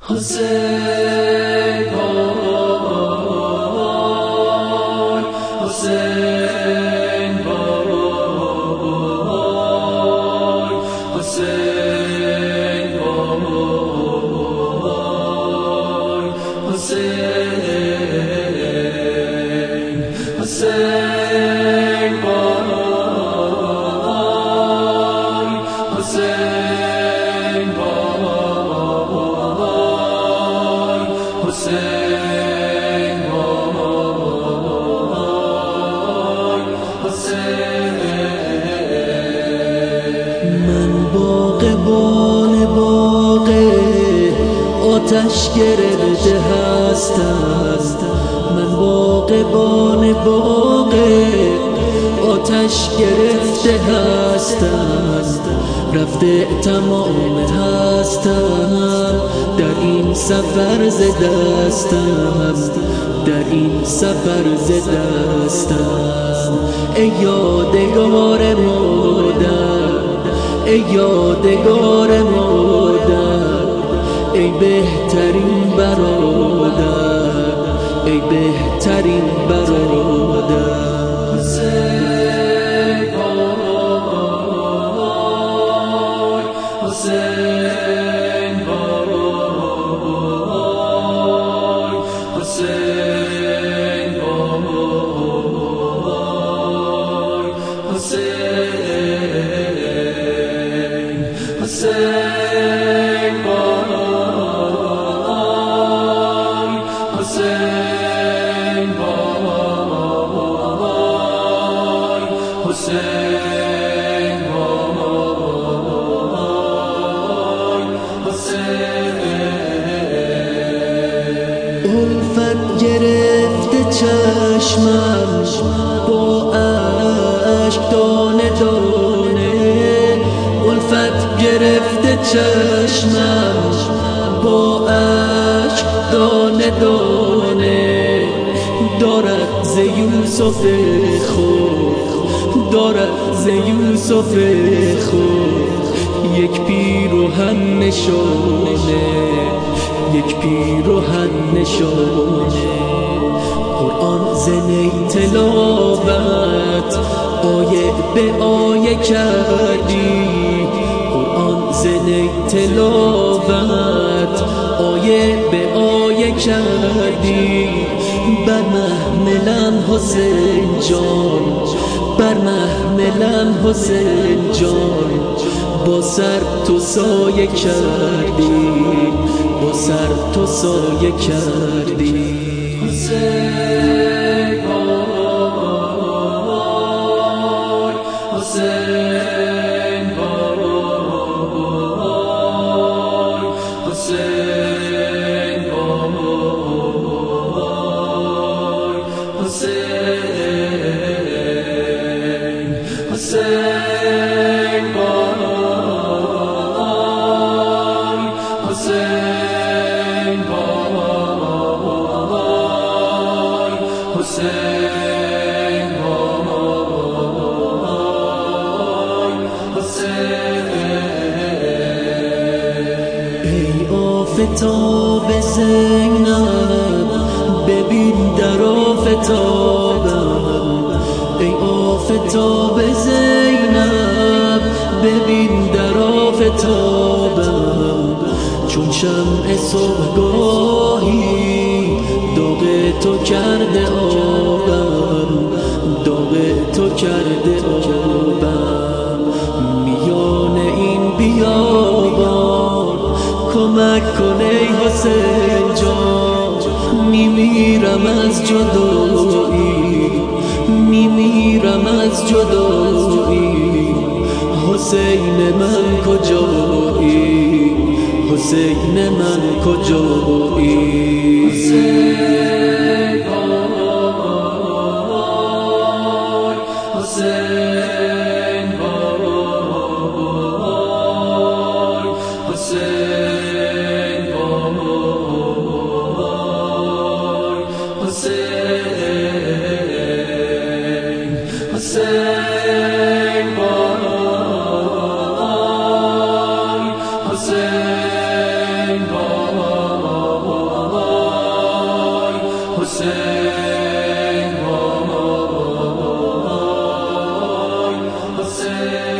حسین وای حسین وای حسین وای حسین حسین وای حسین وای حسین وای حسین من باغبان باغ آتش گرفته هستم من باغبان باغ آتش گرفته هستم رفته تمام هستم در این سفر ز دستم در این سفر ز دستم ای یادگار مادر ای یادگار مادر ای بهترین برادر ای بهترین برادر حسین وای حسین وای حسین وای حسین حسین وای حسین وای حسین وای حسین الفت گرفته چشمم با اشک دانه دانه الفت گرفته چشمم با اشک دانه دانه دارد ز یوسف خود دارد ز یوسف خود یک پیراهن نشانه یک پیراهن نشانه قرآن ز نی تلاوت آیه به آیه کردی قرآن ز نی تلاوت آیه به آیه کردی بر محملم حسین جان بر محملم حسین جان با سر تو سایه کردی با سر تو سایه کردی حسین وای حسین وای حسین وای حسین حسین وای حسین وای حسین وای حسین ای آفتاب زینب ببین در آفتابم ای آفتاب زینب ببین در آفتابم چون شمع صبحگاهی داغ تو کرده آبم داغ تو کرده آبم میان این بیابان کمک کن ای حسین جان میمیرم از جدایی میمیرم از جدایی حسین من کجایی حسین من کجایی حسین وای حسین وای حسین وای حسین حسین وای حسین وای حسین وای حسین